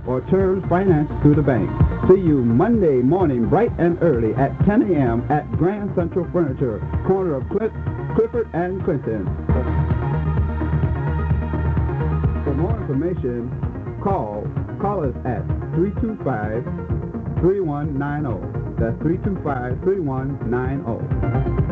or turns finance through the bank. See you Monday morning bright and early at 10 a.m. at Grand Central Furniture, corner of Clifford and Clinton. For more information, call us at 325-3190. That's 325-3190.